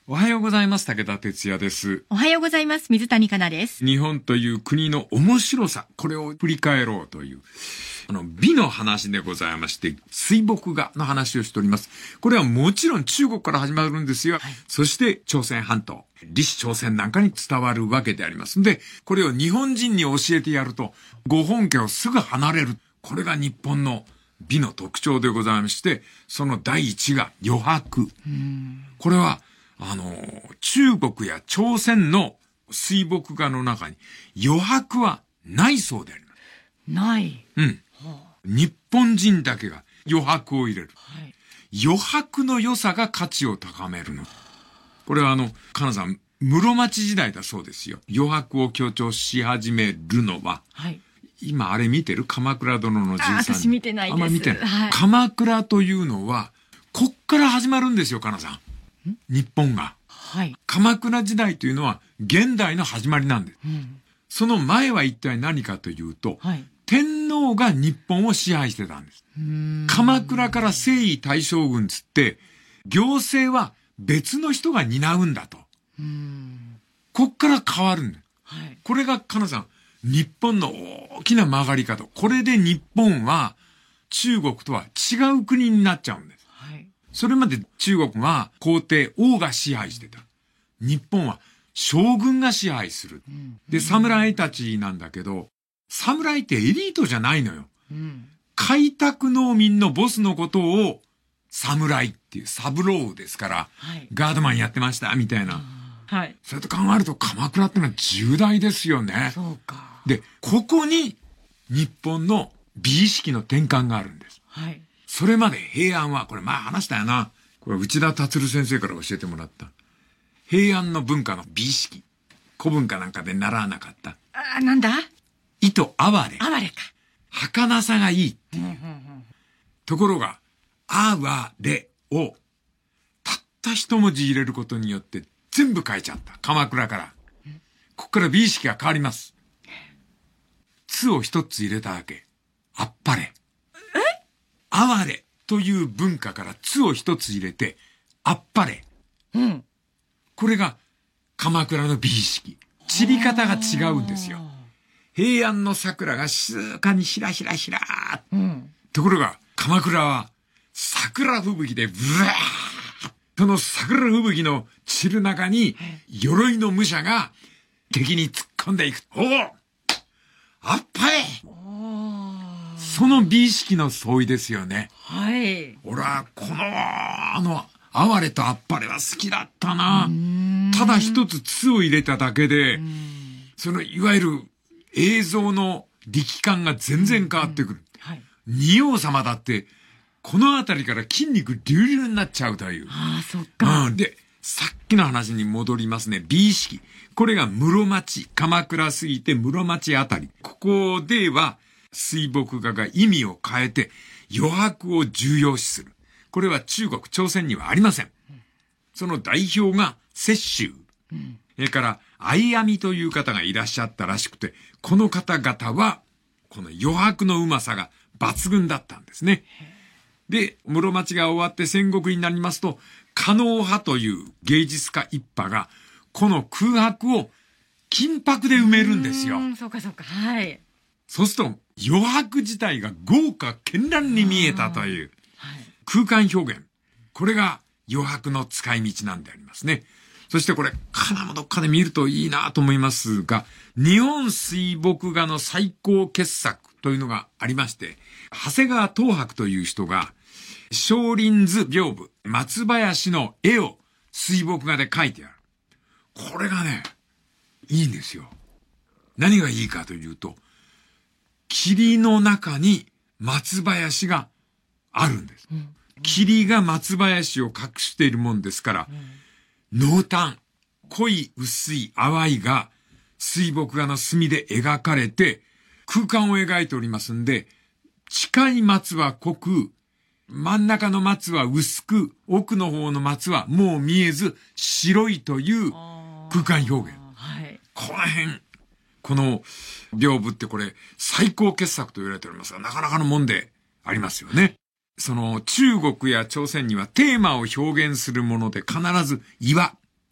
おはようございます。武田哲也です。 おはようございます。水谷香奈です。 日本という国の面白さ、これを振り返ろうという、美の話でございまして、水墨画の話をしております。これはもちろん中国から始まるんですよ。はい、そして朝鮮半島、李氏朝鮮なんかに伝わるわけでありますんで、これを日本人に教えてやると、ご本家をすぐ離れる。これが日本の美の特徴でございまして、その第一が余白。これは、中国や朝鮮の水墨画の中に余白はないそうであります。 ない。 うん。日本人だけが余白を入れる。はい、余白の良さが価値を高めるの。これはかなさん、室町時代だそうですよ。余白を強調し始めるのは。はい。今あれ見てる？鎌倉殿の13人。 私見てないです。 あんま見てない。 はい、 鎌倉というのは、こっから始まるんですよ、かなさん。日本が。はい。鎌倉時代というのは現代の始まりなんです。その前は一体何かというと、はい、天皇が日本を支配してたんです。鎌倉から征夷大将軍つって、行政は別の人が担うんだと。こっから変わるんだ。はい、これがかなさん、日本の大きな曲がり方。これで日本は中国とは違う国になっちゃうんです。はい、それまで中国は皇帝王が支配してた。日本は将軍が支配する。で、侍たちなんだけど、侍ってエリートじゃないのよ。開拓農民のボスのことを侍っていうサブローですから、はい、ガードマンやってましたみたいな。はい。それと考えると鎌倉ってのは重大ですよね。 そうか。 で、ここに日本の美意識の転換があるんです。はい。それまで平安は、これ前話したよな。これ内田達先生から教えてもらった。平安の文化の美意識。古文化なんかで習わなかった。 なんだ？ 糸哀れ。 哀れか。 儚さがいいっていう。ところが、哀れを、たった一文字入れることによって全部変えちゃった。鎌倉から。ここから美意識が変わります。つを一つ入れただけ。あっぱれ。哀れという文化からつを一つ入れて、あっぱれ。これが鎌倉の美意識。散り方が違うんですよ。平安の桜が静かにひらひらひらー。ところが、鎌倉は桜吹雪でブワー。その桜吹雪の散る中に、鎧の武者が敵に突っ込んでいく。おお！あっぱれ！その美意識の相違ですよね。はい。俺は、この、哀れとあっぱれは好きだったな。ただ一つつを入れただけで、その、いわゆる映像の力感が全然変わってくる。はい。仁王様だって、このあたりから筋肉隆々になっちゃうという。 そっか。 で、さっきの話に戻りますね。美意識。これが室町、鎌倉過ぎて室町あたり。ここでは、水墨画が意味を変えて、余白を重要視する。これは中国、朝鮮にはありません。その代表が雪舟。それから、相編みという方がいらっしゃったらしくて、この方々は、この余白のうまさが抜群だったんですね。で、室町が終わって戦国になりますと、狩野派という芸術家一派が、この空白を金箔で埋めるんですよ。 そうかそうか。はい。 そうすると、余白自体が豪華絢爛に見えたという、空間表現。これが余白の使い道なんでありますね。そしてこれ、かなもどっかで見るといいなと思いますが、日本水墨画の最高傑作というのがありまして、長谷川東博という人が、少林図屏風、松林の絵を水墨画で描いてある。これがね、いいんですよ。何がいいかというと、霧の中に松林があるんです。霧が松林を隠しているもんですから、濃淡、濃い薄い淡いが水墨画の墨で描かれて空間を描いておりますんで、近い松は濃く、真ん中の松は薄く、奥の方の松はもう見えず白いという空間表現。はい、この辺、この屏風ってこれ最高傑作と言われておりますが、なかなかのもんでありますよね。その中国や朝鮮にはテーマを表現するもので必ず岩。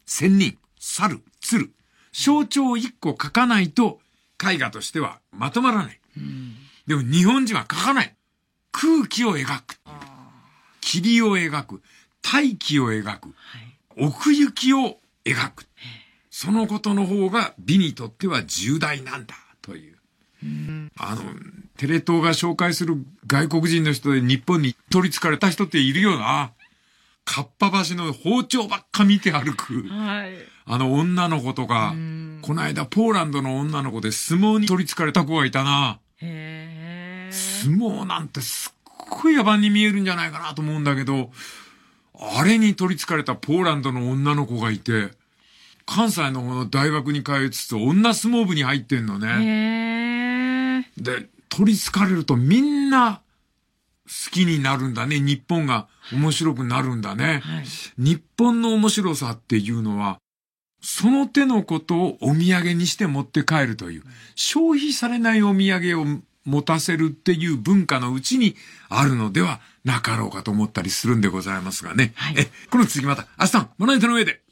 仙人、猿、鶴、象徴を一個描かないと絵画としてはまとまらない。でも日本人は描かない。空気を描く。霧を描く。大気を描く。奥行きを描く。そのことの方が美にとっては重大なんだという。テレ東が紹介する外国人の人で日本に取り憑かれた人っているよな。かっぱ橋の包丁ばっか見て歩く。女の子とか、この間ポーランドの女の子で相撲に取り憑かれた子がいたな。相撲なんてすっごい野蛮に見えるんじゃないかなと思うんだけど、あれに取り憑かれたポーランドの女の子がいて、関西の大学に通いつつ女相撲部に入ってんのね。で、取り憑かれるとみんな好きになるんだね。日本が面白くなるんだね。日本の面白さっていうのは、その手のことをお土産にして持って帰るという、消費されないお土産を持たせるっていう文化のうちにあるのではなかろうかと思ったりするんでございますがね。この続きまた明日、まな板の上で。